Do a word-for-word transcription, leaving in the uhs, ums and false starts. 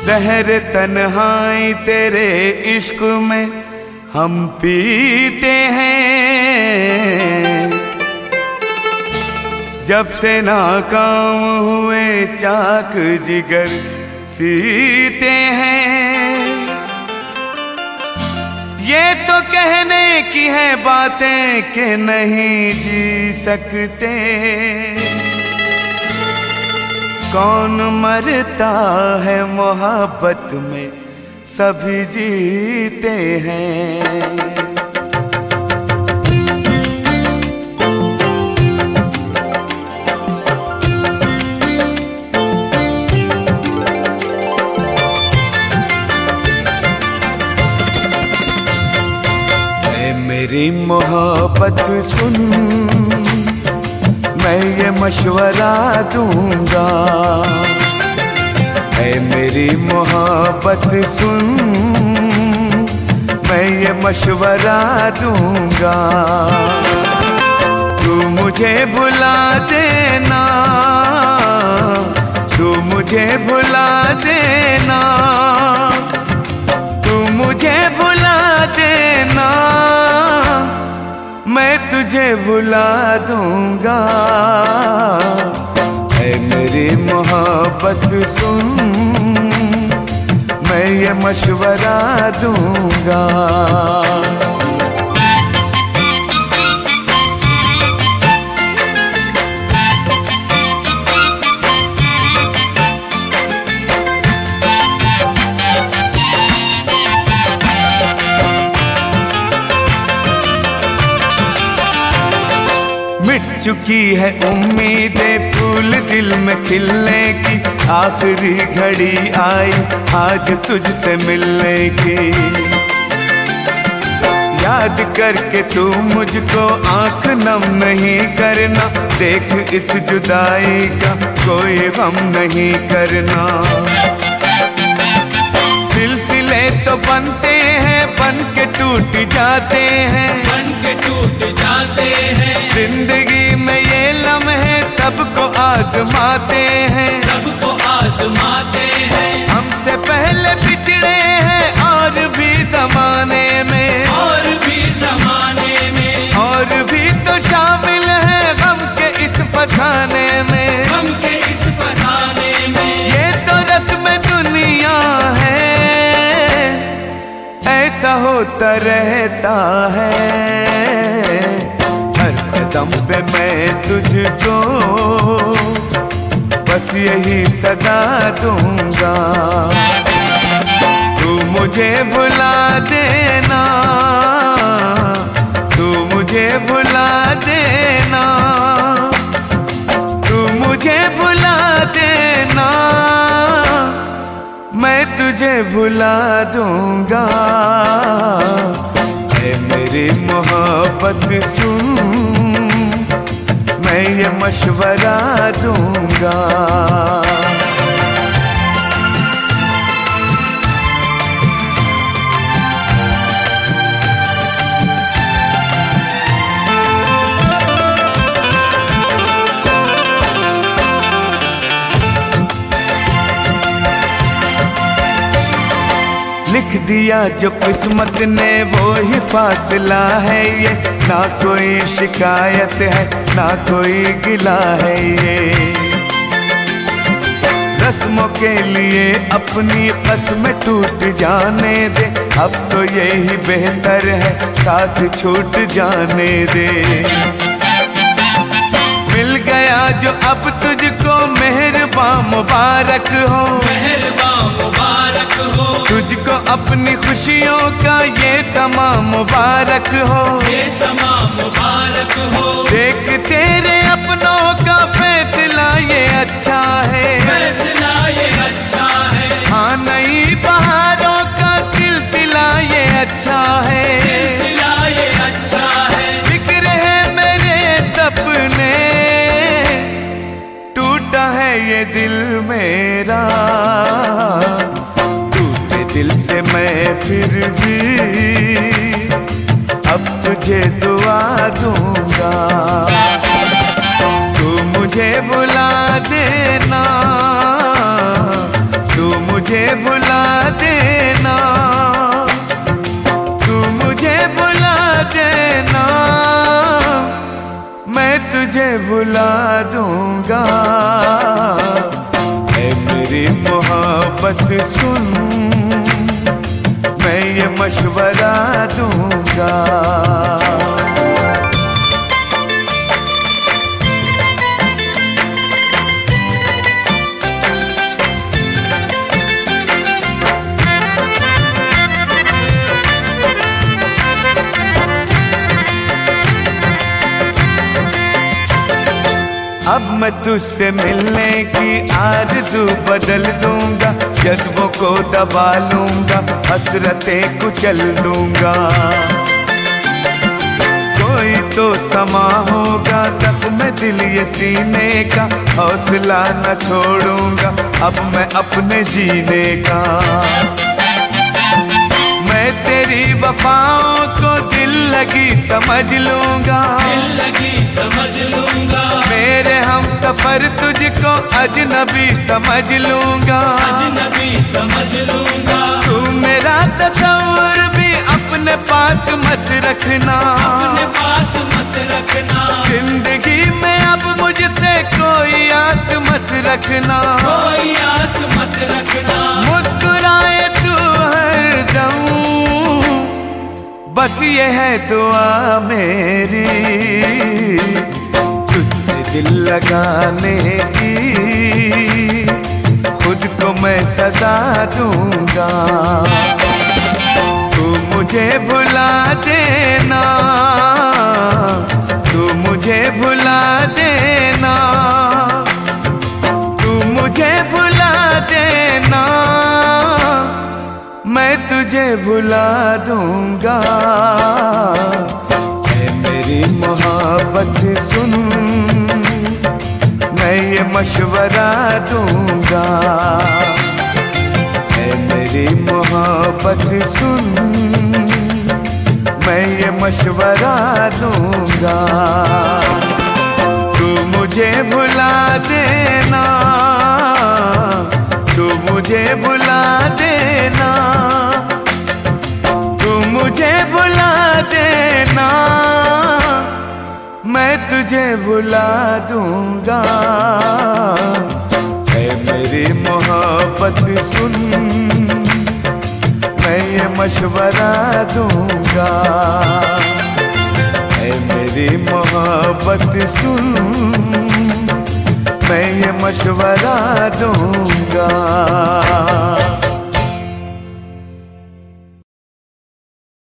जहर तन्हाई तेरे इश्क में हम पीते हैं। जब से नाकाम हुए चाक जिगर सीते हैं। ये तो कहने की है बातें कि नहीं जी सकते। कौन मरता है मोहब्बत में, सभी जीते हैं। मेरी मोहब्बत सुन, मैं ये मशवरा दूंगा। ऐ मेरी मोहब्बत सुन, मैं ये मशवरा दूंगा। तू मुझे भुला देना, तू मुझे भुला देना, तू मुझे भुला देना, मैं तुझे भुला दूंगा। ऐ मेरी मोहब्बत सुन, मैं ये मशवरा दूंगा। मिट चुकी है उम्मीदें फूल दिल में खिलने की, आखिरी घड़ी आई आज तुझसे मिलने की। याद करके तू मुझको आंख नम नहीं करना, देख इस जुदाई का कोई गम नहीं करना। सिलसिले तो बनते हैं, बन के टूट जाते हैं, बन के टूट जाते हैं। जिंदगी में ये लम्हे सबको आजमाते हैं, सबको आजमाते हैं। हमसे पहले बिछड़े हैं और भी जमाने में, और भी जमाने में, और भी तो शामिल है गम के इस फसाने में, गम के इस फसाने में। ये तो रस्म दुनिया है, ऐसा होता रहता है। हर कदम पे मैं तुझको बस यही सदा दूंगा। तू मुझे भुला देना, तू मुझे भुला देना, तू मुझे भुला देना, मैं तुझे भुला दूंगा। ऐ मेरी मोहब्बत सुन, मैं ये मशवरा दूंगा। लिख दिया जो किस्मत ने वो ही फासला है ये, ना कोई शिकायत है ना कोई गिला है ये। रस्मों के लिए अपनी कसम टूट जाने दे, अब तो यही बेहतर है साथ छूट जाने दे। मिल गया जो अब तुझको मेहरबान मुबारक हो, मेहरबान मुबारक हो। तुझको अपनी खुशियों का ये समा मुबारक हो, ये समा मुबारक हो। देख तेरे अपनों का फैसला ये अच्छा है, फैसला ये अच्छा है। हाँ नई बहारों का सिलसिला ये अच्छा है, सिलसिला ये अच्छा है। फिक्र है मेरे सपने, टूटा है ये दिल मेरा। टूटे दिल से मैं फिर भी अब तुझे दुआ दूंगा। तू मुझे भुला देना, तू मुझे भुला देना, तू मुझे भुला देना, मैं तुझे भुला दूंगा। ऐ मेरी मोहब्बत सुन, मैं ये मशवरा दूंगा। अब मैं तुझसे मिलने की आरज़ू बदल दूंगा, जज्बों को दबा लूंगा, हसरतें कुचल लूंगा। कोई तो समा होगा जख्म दिल ये सीने का, हौसला न छोड़ूंगा अब मैं अपने जीने का। मैं तेरी वफाओं को दिल लगी समझ लूंगा, दिल लगी समझ लूंगा। मेरे हम सफर तुझको अजनबी समझ लूंगा, अजनबी समझ लूंगा। तू मेरा तस्वीर भी अपने पास मत रखना, अपने पास मत रखना। जिंदगी में अब मुझसे कोई आस मत रखना, कोई आस मत रखना। मुस्कुराए तू हरदम, बस ये है दुआ मेरी, तुझसे दिल लगाने की खुद को मैं सजा दूंगा। तू मुझे भुला देना, तू मुझे भुला देना, तू मुझे भुला देना, मैं तुझे भुला दूंगा। ऐ मेरी मोहब्बत सुन, मैं ये मशवरा दूंगा। ऐ मेरी मोहब्बत सुन, मैं ये मशवरा दूंगा। तू मुझे भुला देना, तू मुझे भुला देना, तू मुझे भुला देना, मैं तुझे भुला दूंगा। ऐ मेरी मोहब्बत सुन, मैं ये मशवरा दूंगा। ऐ मेरी मोहब्बत सुन, मैं ये मशवरा दूंगा।